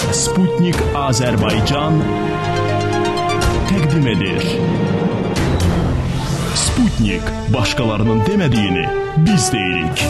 Sputnik Azərbaycan təqdim edir. Sputnik, başqalarının demədiyini biz deyirik.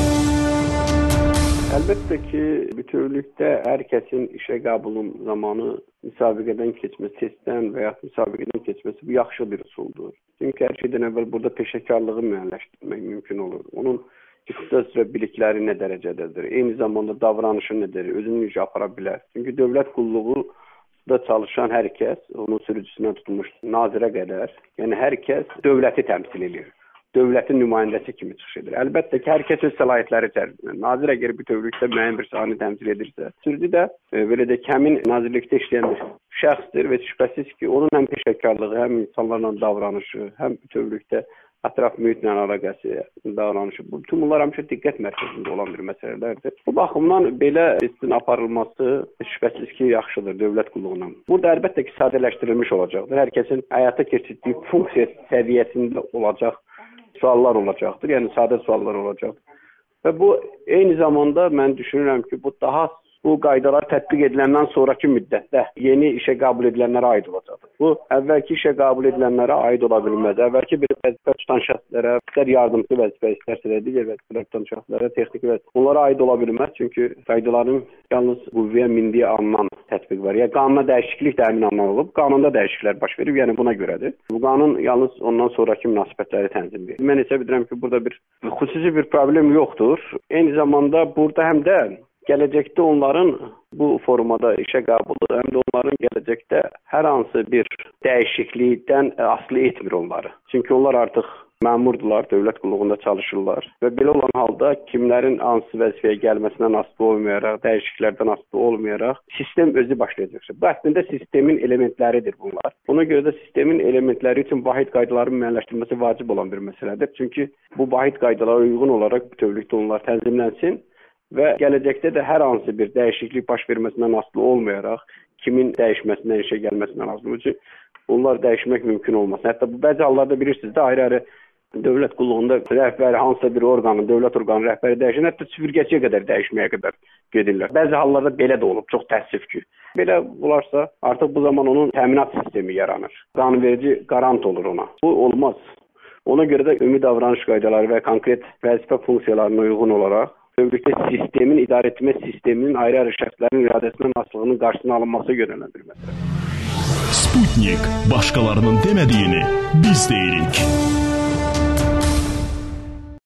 Əlbəttə ki, bütövlükdə hər kəsin işə qəbulun zamanı müsabiqədən keçməsi, testdən və ya müsabiqədən keçməsi bu yaxşı bir üsuldur. Çünki hər şeydən əvvəl burada peşəkarlığı müəyyənləşdirmək mümkün olur. Onun ixtisas və bilikləri nə dərəcədədir, eyni zamanda davranışı nədir, özünü necə apara bilər. Çünki dövlət qulluğunda çalışan hər kəs, onun sürücüsünə tutmuş nazirə qədər, yəni hər kəs dövləti təmsil edir. Dövlətin nümayəndəsi kimi çıxış edir. Əlbəttə ki, hər kəs öz səlahiyyətləri içərisində. Nazir əgər bütövlükdə müəyyən bir sahəni təmsil edirsə, sürücü də belə də həmin nazirlikdə işləyən bir şəxsdir və şübhəsiz ki, onun həm peşəkarlığı, həm insanlarla davranışı, həm bütövlükdə ətraf mühitlə əlaqəsi, davranışı, bütün bunlar həmişə diqqət mərkəzində olan bir məsələlərdir. Bu baxımdan belə testin aparılması şübhəsiz ki, yaxşıdır dövlət qulluğundan. Burada əlbəttə ki, sadələşdirilmiş olacaqdır. Hər kəsin həyata keçirdiyi funksiya səviyyəsində olacaq suallar olacaqdır, yəni sadə suallar olacaqdır. Və bu eyni zamanda mən düşünürəm ki, bu qaydalar tətbiq ediləndən sonraki müddətdə yeni işə qəbul edilənlərə aid olacaqdır. Bu, əvvəlki işə qəbul edilənlərə aid ola bilməz. Əvvəlki bir vəzifə tutan şəxslərə, istər yardımçı vəzifə, istərsə digər vəzifələr tutan şəxslərə, texniki vəzifə, onlara aid ola bilməz. Çünki qaydaların yalnız qüvvəyə mindiyi andan tətbiq var. Yəni, qanuna dəyişiklik də həmin andan olub, qanunda dəyişikliklər baş verib, yəni buna görədir. Bu qanun yalnız ondan sonraki münasibətləri tənzimləyir. Mən hesab edirəm ki, burada xüsusi bir problem yoxdur. Eyni zamanda burada həm də gələcəkdə onların bu formada işə qəbulu, həm də onların gələcəkdə hər hansı bir dəyişiklikdən asılı etmir onları. Çünki onlar artıq məmurdurlar, dövlət qulluğunda çalışırlar və belə olan halda kimlərin hansı vəzifəyə gəlməsindən asılı olmayaraq, dəyişikliklərdən asılı olmayaraq sistem özü başlayacaq. Bu əslində sistemin elementləridir bunlar. Ona görə də sistemin elementləri üçün vahid qaydaların müəyyənləşdirilməsi vacib olan bir məsələdir. Çünki bu vahid qaydalara uyğun olaraq bütövlükdə onlar tənzimlənsin və gələcəkdə də hər hansı bir dəyişiklik baş verməsindən asılı olmayaraq, kimin dəyişməsindən, işə gəlməsindən asılı üçün onlar dəyişmək mümkün olmaz. Hətta bu bəzi hallarda bilirsiniz də ayrı-ayrı dövlət qulluğunda rəhbəri, hansısa bir orqanın, dövlət orqanının rəhbəri dəyişən, hətta süpürgəçiyə qədər dəyişməyə qədər gedirlər. Bəzi hallarda belə də olub, çox təəssüf ki. Belə olarsa, artıq bu zaman onun təminat sistemi yaranır. Qanunverici qarant olur ona. Bu olmaz. Ona görə də ümumi davranış qaydaları və konkret vəzifə funksiyalarına uyğun olaraq dövlətdə sistemin, idarə etmə sisteminin ayrı-ayrı şəxslərin iradəsindən asılılığının qarşısına alınması yönələn bir məsələ. Sputnik, başqalarının demədiyini biz deyirik.